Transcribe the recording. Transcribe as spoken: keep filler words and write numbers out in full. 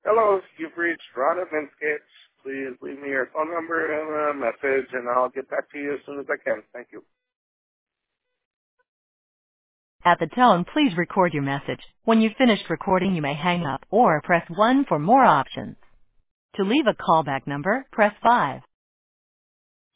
Hello, you've reached Rod Vinscapes. Please leave me your phone number and a message, and I'll get back to you as soon as I can. Thank you. At the tone, please record your message. When you've finished recording, you may hang up or press one for more options. To leave a callback number, press five.